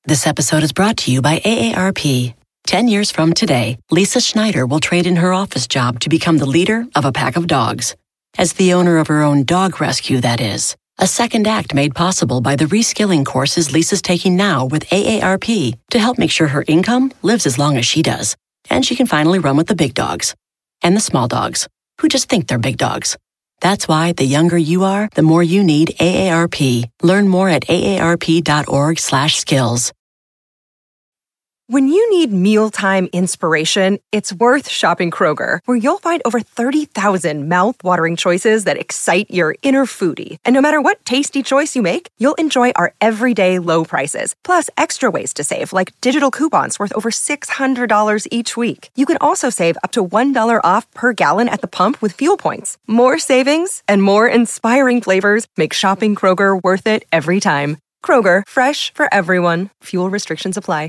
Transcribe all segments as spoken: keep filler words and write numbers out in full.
This episode is brought to you by A A R P. Ten years from today, Lisa Schneider will trade in her office job to become the leader of a pack of dogs. As the owner of her own dog rescue, that is. A second act made possible by the reskilling courses Lisa's taking now with A A R P to help make sure her income lives as long as she does. And she can finally run with the big dogs. And the small dogs, who just think they're big dogs. That's why the younger you are, the more you need A A R P. Learn more at aarp.org slash skills. When you need mealtime inspiration, it's worth shopping Kroger, where you'll find over thirty thousand mouth-watering choices that excite your inner foodie. And no matter what tasty choice you make, you'll enjoy our everyday low prices, plus extra ways to save, like digital coupons worth over six hundred dollars each week. You can also save up to one dollar off per gallon at the pump with fuel points. More savings and more inspiring flavors make shopping Kroger worth it every time. Kroger, fresh for everyone. Fuel restrictions apply.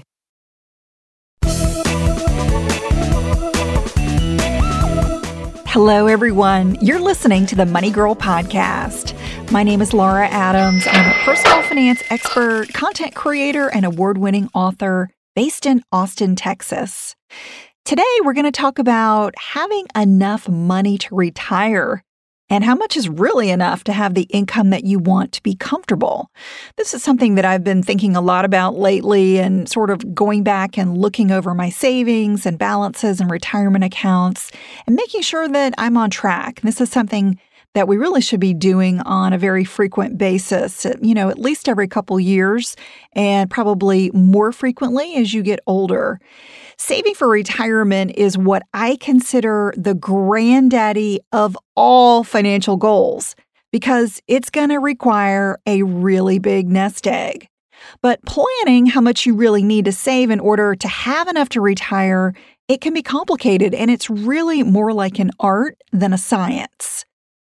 Hello, everyone. You're listening to the Money Girl Podcast. My name is Laura Adams. I'm a personal finance expert, content creator, and award-winning author based in Austin, Texas. Today, we're going to talk about having enough money to retire and how much is really enough to have the income that you want to be comfortable. This is something that I've been thinking a lot about lately and sort of going back and looking over my savings and balances and retirement accounts and making sure that I'm on track. This is something that we really should be doing on a very frequent basis, you know, at least every couple years and probably more frequently as you get older. Saving for retirement is what I consider the granddaddy of all financial goals because it's going to require a really big nest egg. But planning how much you really need to save in order to have enough to retire, it can be complicated, and it's really more like an art than a science.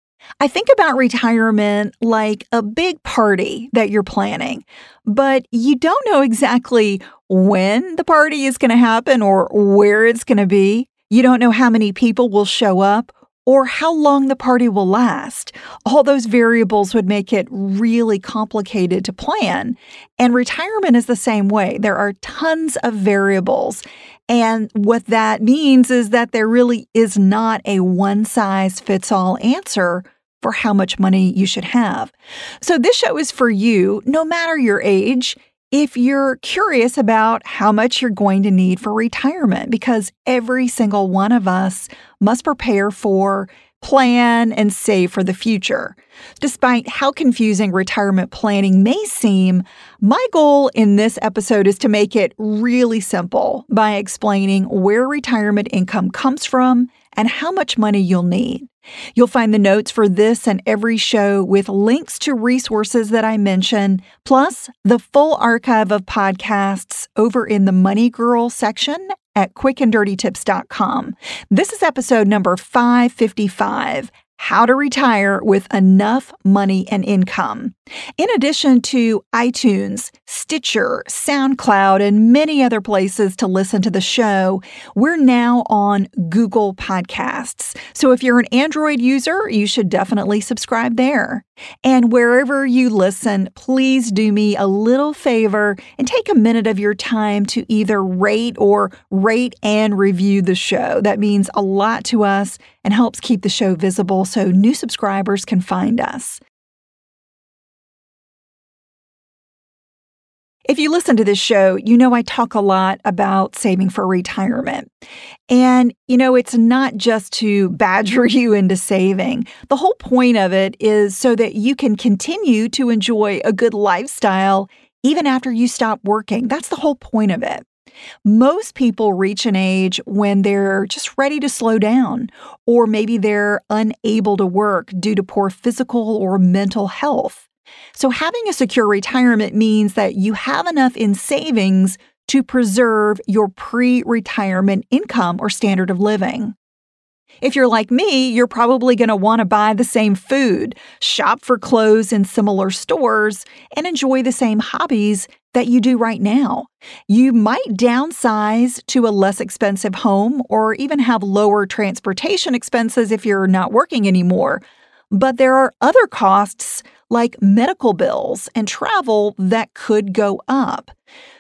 I think about retirement like a big party that you're planning, but you don't know exactly when the party is going to happen or where it's going to be. You don't know how many people will show up or how long the party will last. All those variables would make it really complicated to plan. And retirement is the same way. There are tons of variables. And what that means is that there really is not a one-size-fits-all answer for how much money you should have. So this show is for you, no matter your age, if you're curious about how much you're going to need for retirement, because every single one of us must prepare for, plan, and save for the future. Despite how confusing retirement planning may seem, my goal in this episode is to make it really simple by explaining where retirement income comes from and how much money you'll need. You'll find the notes for this and every show with links to resources that I mention, plus the full archive of podcasts over in the Money Girl section at quick and dirty tips dot com. This is episode number five fifty-five, How to Retire with Enough Money and Income. In addition to iTunes, Stitcher, SoundCloud, and many other places to listen to the show, we're now on Google Podcasts. So if you're an Android user, you should definitely subscribe there. And wherever you listen, please do me a little favor and take a minute of your time to either rate or rate and review the show. That means a lot to us and helps keep the show visible so new subscribers can find us. If you listen to this show, you know I talk a lot about saving for retirement. And, you know, it's not just to badger you into saving. The whole point of it is so that you can continue to enjoy a good lifestyle even after you stop working. That's the whole point of it. Most people reach an age when they're just ready to slow down, or maybe they're unable to work due to poor physical or mental health. So having a secure retirement means that you have enough in savings to preserve your pre-retirement income or standard of living. If you're like me, you're probably going to want to buy the same food, shop for clothes in similar stores, and enjoy the same hobbies that you do right now. You might downsize to a less expensive home or even have lower transportation expenses if you're not working anymore. But there are other costs like medical bills and travel that could go up.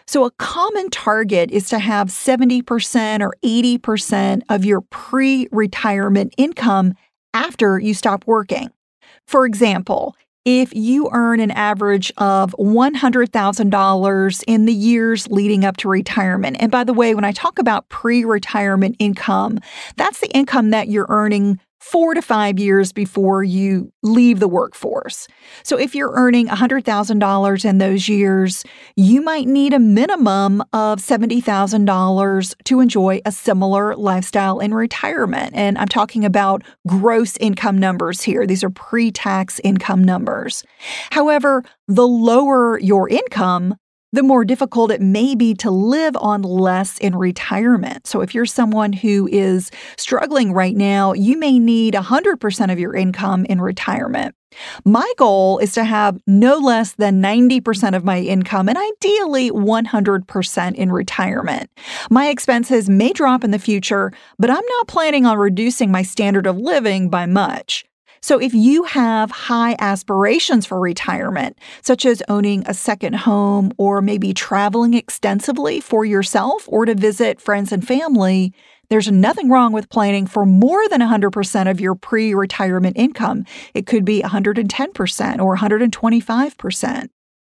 So a common target is to have seventy percent or eighty percent of your pre-retirement income after you stop working. For example, if you earn an average of one hundred thousand dollars in the years leading up to retirement, and by the way, when I talk about pre-retirement income, that's the income that you're earning four to five years before you leave the workforce. So if you're earning one hundred thousand dollars in those years, you might need a minimum of seventy thousand dollars to enjoy a similar lifestyle in retirement. And I'm talking about gross income numbers here. These are pre-tax income numbers. However, the lower your income, the more difficult it may be to live on less in retirement. So if you're someone who is struggling right now, you may need one hundred percent of your income in retirement. My goal is to have no less than ninety percent of my income and ideally one hundred percent in retirement. My expenses may drop in the future, but I'm not planning on reducing my standard of living by much. So if you have high aspirations for retirement, such as owning a second home or maybe traveling extensively for yourself or to visit friends and family, there's nothing wrong with planning for more than one hundred percent of your pre-retirement income. It could be one hundred ten percent or one hundred twenty-five percent.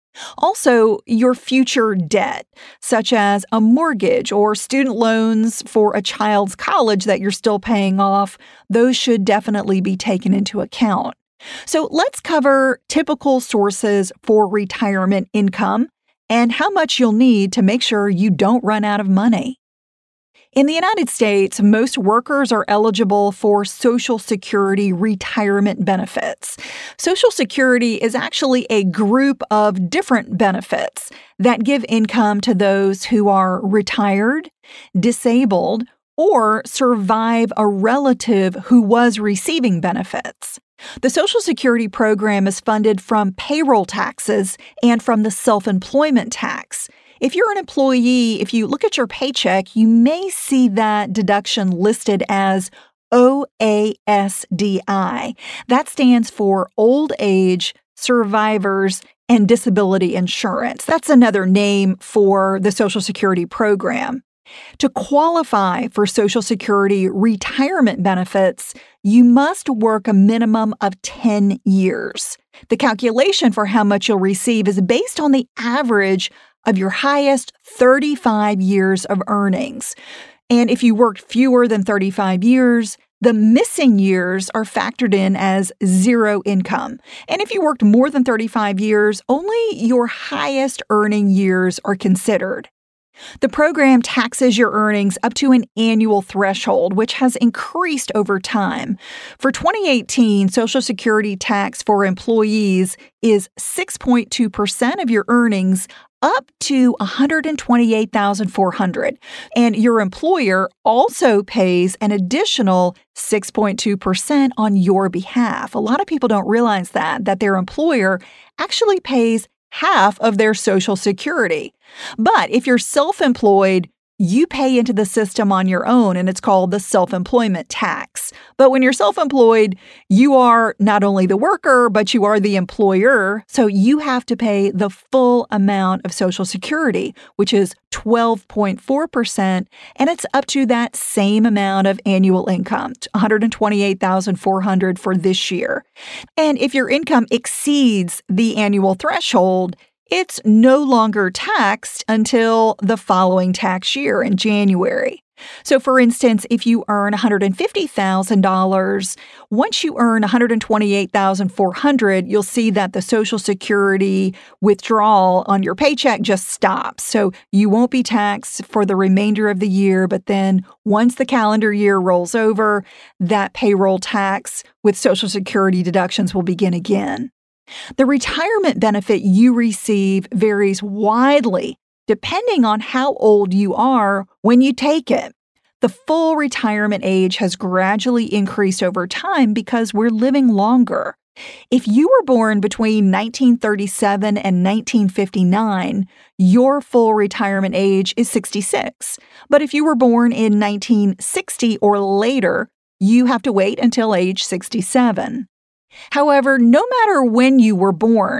Also, your future debt, such as a mortgage or student loans for a child's college that you're still paying off, those should definitely be taken into account. So let's cover typical sources for retirement income and how much you'll need to make sure you don't run out of money. In the United States, most workers are eligible for Social Security retirement benefits. Social Security is actually a group of different benefits that give income to those who are retired, disabled, or survive a relative who was receiving benefits. The Social Security program is funded from payroll taxes and from the self-employment tax. If you're an employee, if you look at your paycheck, you may see that deduction listed as O A S D I. That stands for Old Age, Survivors, and Disability Insurance. That's another name for the Social Security program. To qualify for Social Security retirement benefits, you must work a minimum of ten years. The calculation for how much you'll receive is based on the average of your highest thirty-five years of earnings. And if you worked fewer than thirty-five years, the missing years are factored in as zero income. And if you worked more than thirty-five years, only your highest earning years are considered. The program taxes your earnings up to an annual threshold, which has increased over time. For twenty eighteen, Social Security tax for employees is six point two percent of your earnings, up to one hundred twenty-eight thousand four hundred dollars. And your employer also pays an additional six point two percent on your behalf. A lot of people don't realize that, that their employer actually pays half of their Social Security. But if you're self-employed, you pay into the system on your own, and it's called the self-employment tax. But when you're self-employed, you are not only the worker, but you are the employer, so you have to pay the full amount of Social Security, which is twelve point four percent, and it's up to that same amount of annual income, one hundred twenty-eight thousand four hundred dollars for this year. And if your income exceeds the annual threshold, it's no longer taxed until the following tax year in January. So, for instance, if you earn one hundred fifty thousand dollars, once you earn one hundred twenty-eight thousand four hundred dollars, you'll see that the Social Security withdrawal on your paycheck just stops. So you won't be taxed for the remainder of the year, but then once the calendar year rolls over, that payroll tax with Social Security deductions will begin again. The retirement benefit you receive varies widely depending on how old you are when you take it. The full retirement age has gradually increased over time because we're living longer. If you were born between nineteen thirty-seven and nineteen fifty-nine, your full retirement age is sixty-six. But if you were born in nineteen sixty or later, you have to wait until age sixty-seven. However, no matter when you were born,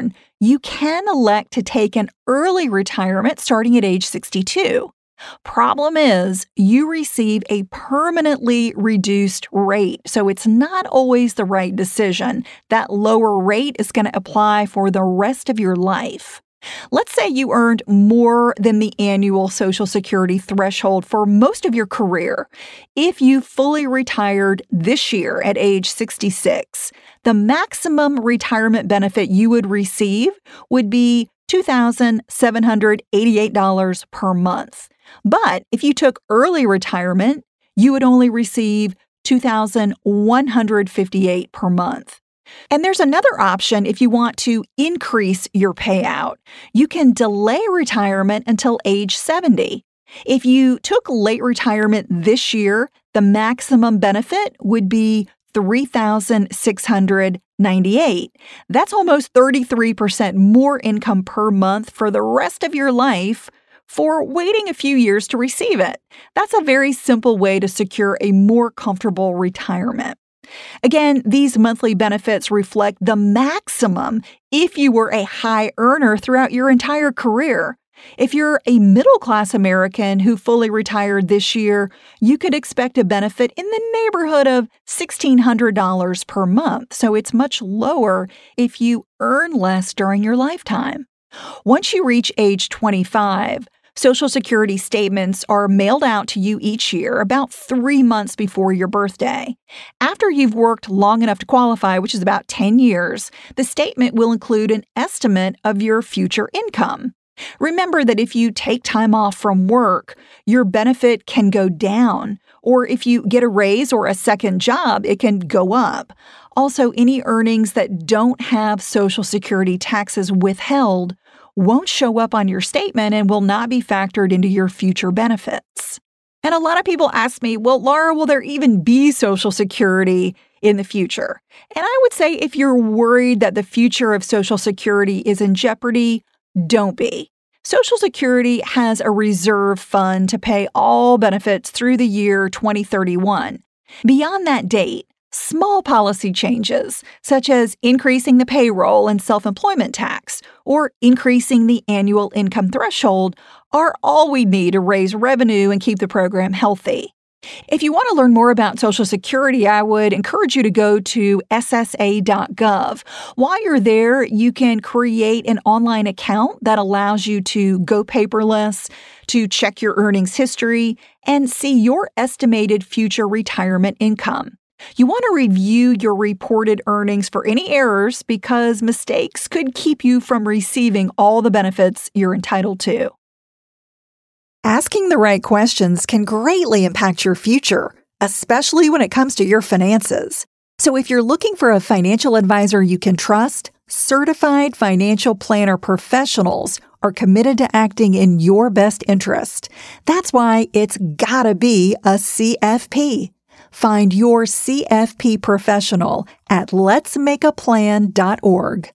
you can elect to take an early retirement starting at age sixty-two. Problem is, you receive a permanently reduced rate, so it's not always the right decision. That lower rate is going to apply for the rest of your life. Let's say you earned more than the annual Social Security threshold for most of your career. If you fully retired this year at age sixty-six, the maximum retirement benefit you would receive would be two thousand seven hundred eighty-eight dollars per month. But if you took early retirement, you would only receive two thousand one hundred fifty-eight dollars per month. And there's another option if you want to increase your payout. You can delay retirement until age seventy. If you took late retirement this year, the maximum benefit would be three thousand six hundred ninety-eight dollars. That's almost thirty-three percent more income per month for the rest of your life for waiting a few years to receive it. That's a very simple way to secure a more comfortable retirement. Again, these monthly benefits reflect the maximum if you were a high earner throughout your entire career. If you're a middle-class American who fully retired this year, you could expect a benefit in the neighborhood of sixteen hundred dollars per month, so it's much lower if you earn less during your lifetime. Once you reach age twenty-five, Social Security statements are mailed out to you each year about three months before your birthday. After you've worked long enough to qualify, which is about ten years, the statement will include an estimate of your future income. Remember that if you take time off from work, your benefit can go down, or if you get a raise or a second job, it can go up. Also, any earnings that don't have Social Security taxes withheld won't show up on your statement and will not be factored into your future benefits. And a lot of people ask me, well, Laura, will there even be Social Security in the future? And I would say if you're worried that the future of Social Security is in jeopardy, don't be. Social Security has a reserve fund to pay all benefits through the year twenty thirty-one. Beyond that date, small policy changes, such as increasing the payroll and self-employment tax or increasing the annual income threshold, are all we need to raise revenue and keep the program healthy. If you want to learn more about Social Security, I would encourage you to go to S S A dot gov. While you're there, you can create an online account that allows you to go paperless, to check your earnings history, and see your estimated future retirement income. You want to review your reported earnings for any errors because mistakes could keep you from receiving all the benefits you're entitled to. Asking the right questions can greatly impact your future, especially when it comes to your finances. So if you're looking for a financial advisor you can trust, certified financial planner professionals are committed to acting in your best interest. That's why it's gotta be a C F P. Find your C F P professional at lets make a plan dot org.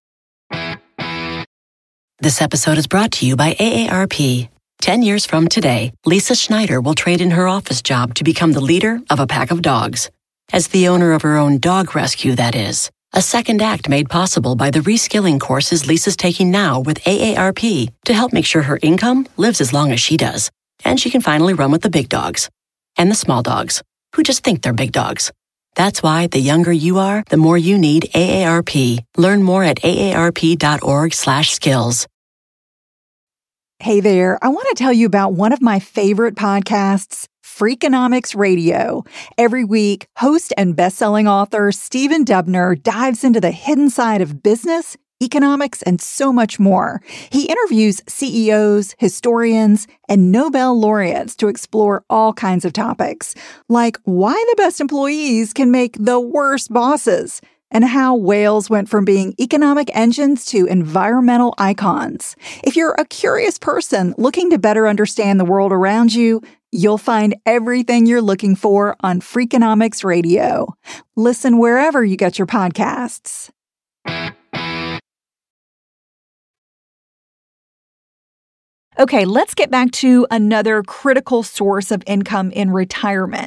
This episode is brought to you by A A R P. Ten years from today, Lisa Schneider will trade in her office job to become the leader of a pack of dogs. As the owner of her own dog rescue, that is. A second act made possible by the reskilling courses Lisa's taking now with A A R P to help make sure her income lives as long as she does. And she can finally run with the big dogs. And the small dogs, who just think they're big dogs. That's why the younger you are, the more you need A A R P. Learn more at A A R P dot org slash skills. Hey there, I want to tell you about one of my favorite podcasts, Freakonomics Radio. Every week, host and best-selling author Stephen Dubner dives into the hidden side of business, economics, and so much more. He interviews C E Os, historians, and Nobel laureates to explore all kinds of topics, like why the best employees can make the worst bosses, and how whales went from being economic engines to environmental icons. If you're a curious person looking to better understand the world around you, you'll find everything you're looking for on Freakonomics Radio. Listen wherever you get your podcasts. Okay, let's get back to another critical source of income in retirement.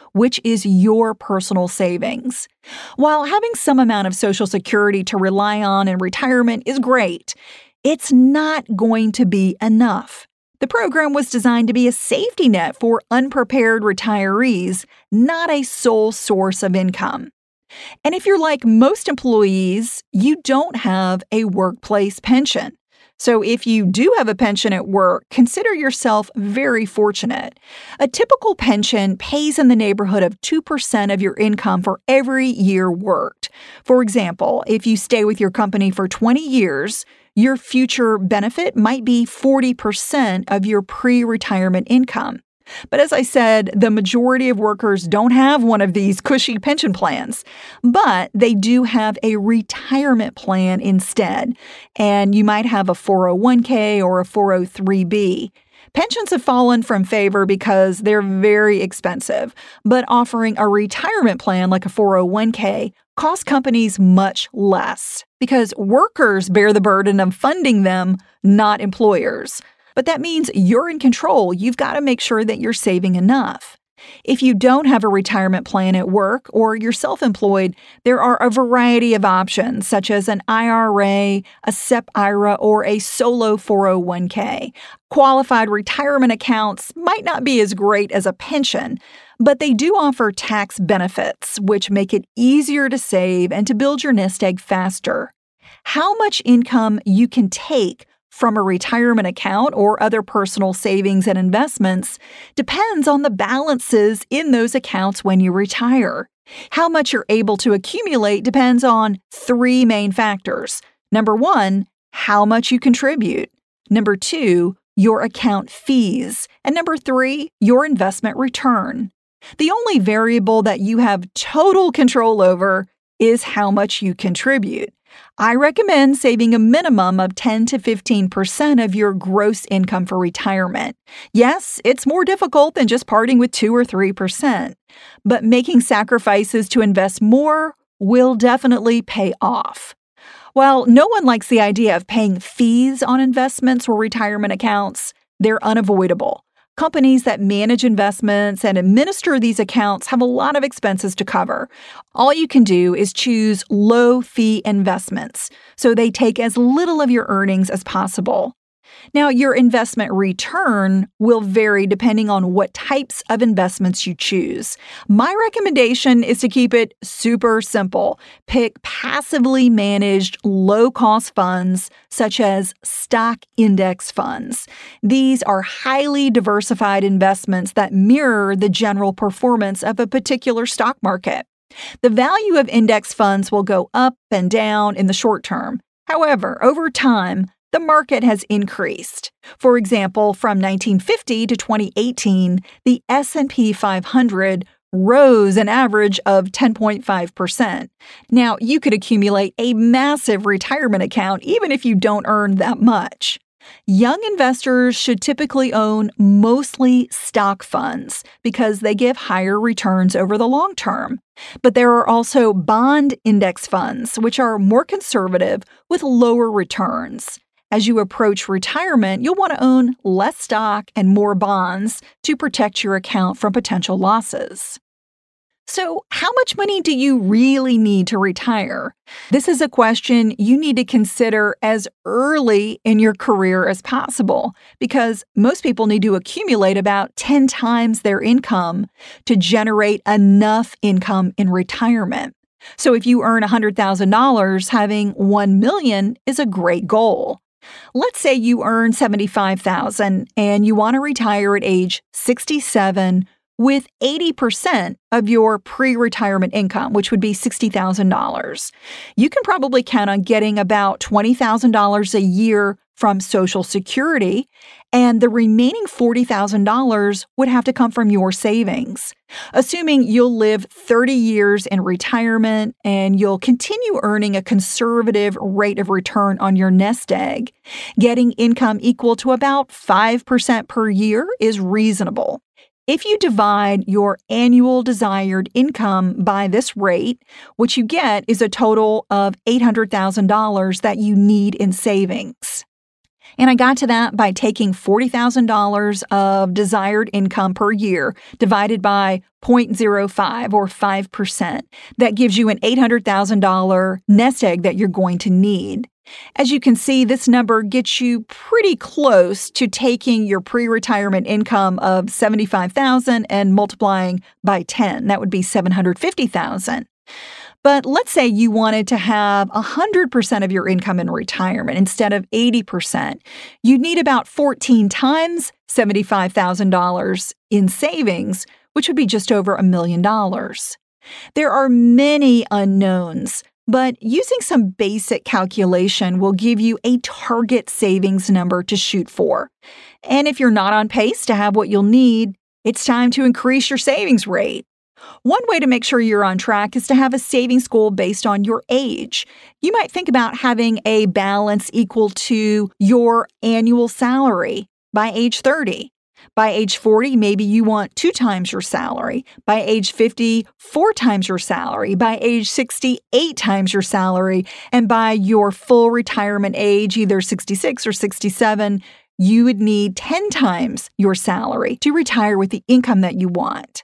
which is your personal savings. While having some amount of Social Security to rely on in retirement is great, it's not going to be enough. The program was designed to be a safety net for unprepared retirees, not a sole source of income. And if you're like most employees, you don't have a workplace pension. So if you do have a pension at work, consider yourself very fortunate. A typical pension pays in the neighborhood of two percent of your income for every year worked. For example, if you stay with your company for twenty years, your future benefit might be forty percent of your pre-retirement income. But as I said, the majority of workers don't have one of these cushy pension plans, but they do have a retirement plan instead, and you might have a four oh one k or a four oh three b. Pensions have fallen from favor because they're very expensive, but offering a retirement plan like a four oh one k costs companies much less because workers bear the burden of funding them, not employers. But that means you're in control. You've got to make sure that you're saving enough. If you don't have a retirement plan at work or you're self-employed, there are a variety of options such as an I R A, a S E P I R A, or a solo four oh one k. Qualified retirement accounts might not be as great as a pension, but they do offer tax benefits, which make it easier to save and to build your nest egg faster. How much income you can take from a retirement account or other personal savings and investments depends on the balances in those accounts when you retire. How much you're able to accumulate depends on three main factors. Number one, how much you contribute. Number two, your account fees. And number three, your investment return. The only variable that you have total control over is how much you contribute. I recommend saving a minimum of ten to fifteen percent of your gross income for retirement. Yes, it's more difficult than just parting with two or three percent, but making sacrifices to invest more will definitely pay off. While no one likes the idea of paying fees on investments or retirement accounts, they're unavoidable. Companies that manage investments and administer these accounts have a lot of expenses to cover. All you can do is choose low-fee investments, so they take as little of your earnings as possible. Now, your investment return will vary depending on what types of investments you choose. My recommendation is to keep it super simple. Pick passively managed, low-cost funds such as stock index funds. These are highly diversified investments that mirror the general performance of a particular stock market. The value of index funds will go up and down in the short term. However, over time, the market has increased. For example, from nineteen fifty to twenty eighteen, the S and P five hundred rose an average of ten point five percent. Now, you could accumulate a massive retirement account even if you don't earn that much. Young investors should typically own mostly stock funds because they give higher returns over the long term. But there are also bond index funds, which are more conservative with lower returns. As you approach retirement, you'll want to own less stock and more bonds to protect your account from potential losses. So, how much money do you really need to retire? This is a question you need to consider as early in your career as possible because most people need to accumulate about ten times their income to generate enough income in retirement. So, if you earn one hundred thousand dollars, having one million dollars is a great goal. Let's say you earn seventy-five thousand dollars and you want to retire at age sixty-seven with eighty percent of your pre-retirement income, which would be sixty thousand dollars. You can probably count on getting about twenty thousand dollars a year from Social Security, and the remaining forty thousand dollars would have to come from your savings. Assuming you'll live thirty years in retirement and you'll continue earning a conservative rate of return on your nest egg, getting income equal to about five percent per year is reasonable. If you divide your annual desired income by this rate, what you get is a total of eight hundred thousand dollars that you need in savings. And I got to that by taking forty thousand dollars of desired income per year divided by zero point zero five or five percent. That gives you an eight hundred thousand dollars nest egg that you're going to need. As you can see, this number gets you pretty close to taking your pre-retirement income of seventy-five thousand dollars and multiplying by ten. That would be seven hundred fifty thousand dollars. But let's say you wanted to have one hundred percent of your income in retirement instead of eighty percent. You'd need about fourteen times seventy-five thousand dollars in savings, which would be just over a million dollars. There are many unknowns, but using some basic calculation will give you a target savings number to shoot for. And if you're not on pace to have what you'll need, it's time to increase your savings rate. One way to make sure you're on track is to have a savings goal based on your age. You might think about having a balance equal to your annual salary by age thirty. By age forty, maybe you want two times your salary. By age fifty, four times your salary. By age sixty, eight times your salary. And by your full retirement age, either sixty-six or sixty-seven, you would need ten times your salary to retire with the income that you want.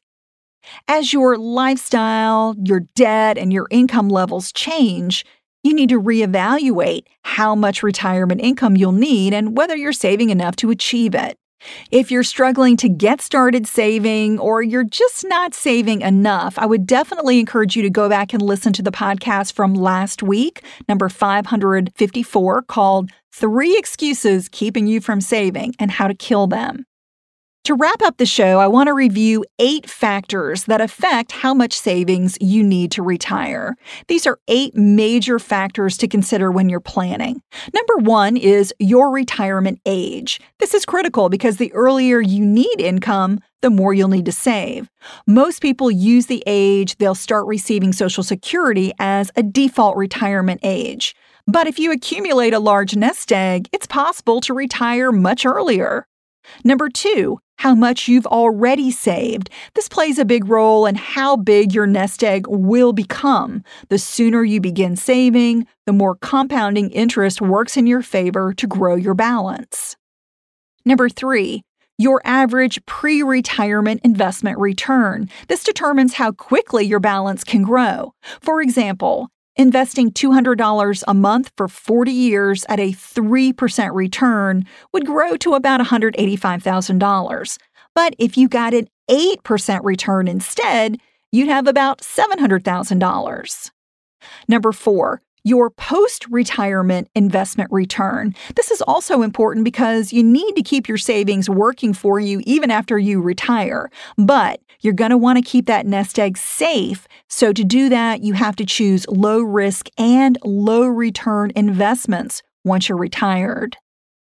As your lifestyle, your debt, and your income levels change, you need to reevaluate how much retirement income you'll need and whether you're saving enough to achieve it. If you're struggling to get started saving or you're just not saving enough, I would definitely encourage you to go back and listen to the podcast from last week, number five hundred fifty-four, called Three Excuses Keeping You from Saving and How to Kill Them. To wrap up the show, I want to review eight factors that affect how much savings you need to retire. These are eight major factors to consider when you're planning. Number one is your retirement age. This is critical because the earlier you need income, the more you'll need to save. Most people use the age they'll start receiving Social Security as a default retirement age. But if you accumulate a large nest egg, it's possible to retire much earlier. Number two, how much you've already saved. This plays a big role in how big your nest egg will become. The sooner you begin saving, the more compounding interest works in your favor to grow your balance. Number three, your average pre-retirement investment return. This determines how quickly your balance can grow. For example, investing two hundred dollars a month for forty years at a three percent return would grow to about one hundred eighty-five thousand dollars. But if you got an eight percent return instead, you'd have about seven hundred thousand dollars. Number four, your post-retirement investment return. This is also important because you need to keep your savings working for you even after you retire. But you're going to want to keep that nest egg safe. So to do that, you have to choose low-risk and low-return investments once you're retired.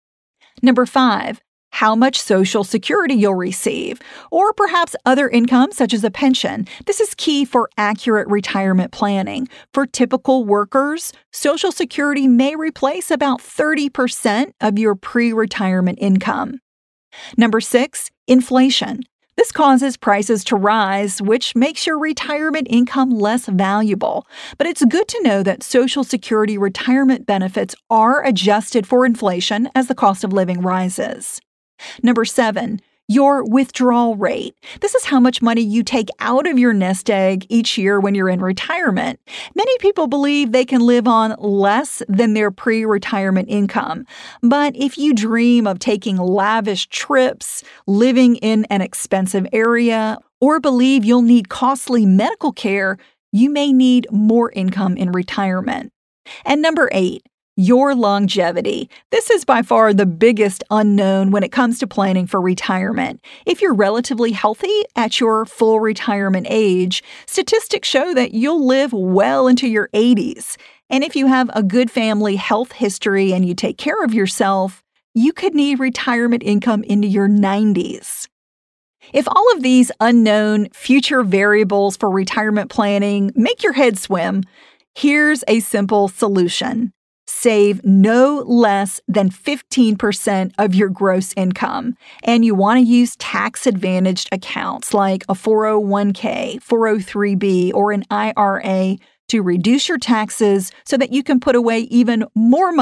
Number five, how much Social Security you'll receive, or perhaps other income such as a pension. This is key for accurate retirement planning. For typical workers, Social Security may replace about thirty percent of your pre-retirement income. Number six, inflation. This causes prices to rise, which makes your retirement income less valuable. But it's good to know that Social Security retirement benefits are adjusted for inflation as the cost of living rises. Number seven, your withdrawal rate. This is how much money you take out of your nest egg each year when you're in retirement. Many people believe they can live on less than their pre-retirement income. But if you dream of taking lavish trips, living in an expensive area, or believe you'll need costly medical care, you may need more income in retirement. And number eight, your longevity. This is by far the biggest unknown when it comes to planning for retirement. If you're relatively healthy at your full retirement age, statistics show that you'll live well into your eighties. And if you have a good family health history and you take care of yourself, you could need retirement income into your nineties. If all of these unknown future variables for retirement planning make your head swim, here's a simple solution. Save no less than fifteen percent of your gross income. And you want to use tax-advantaged accounts like a four oh one k, four oh three b, or an I R A to reduce your taxes so that you can put away even more money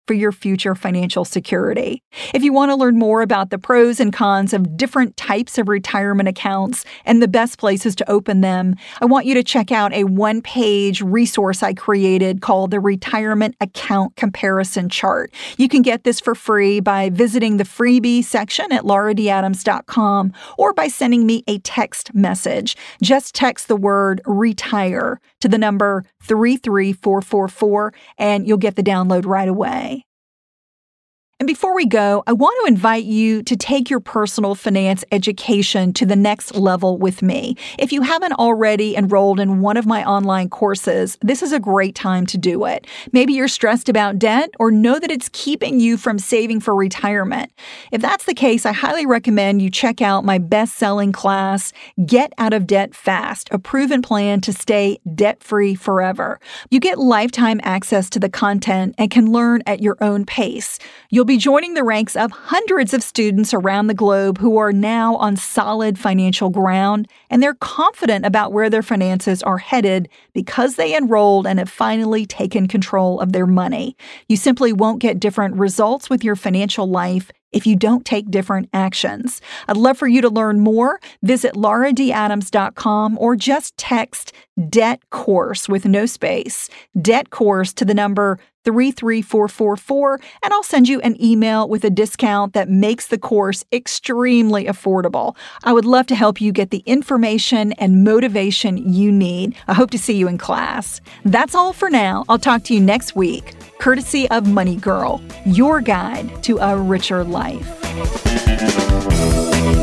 for your future financial security. If you want to learn more about the pros and cons of different types of retirement accounts and the best places to open them, I want you to check out a one-page resource I created called the Retirement Account Comparison Chart. You can get this for free by visiting the freebie section at laura d adams dot com or by sending me a text message. Just text the word retire to the number three three four four four and you'll get the download right away. And before we go, I want to invite you to take your personal finance education to the next level with me. If you haven't already enrolled in one of my online courses, this is a great time to do it. Maybe you're stressed about debt or know that it's keeping you from saving for retirement. If that's the case, I highly recommend you check out my best-selling class, Get Out of Debt Fast, a proven plan to stay debt-free forever. You get lifetime access to the content and can learn at your own pace. You'll be joining the ranks of hundreds of students around the globe who are now on solid financial ground, and they're confident about where their finances are headed because they enrolled and have finally taken control of their money. You simply won't get different results with your financial life if you don't take different actions. I'd love for you to learn more. Visit laura d adams dot com or just text DEBT COURSE with no space, DEBT COURSE to the number three three four four four, and I'll send you an email with a discount that makes the course extremely affordable. I would love to help you get the information and motivation you need. I hope to see you in class. That's all for now. I'll talk to you next week, courtesy of Money Girl, your guide to a richer life.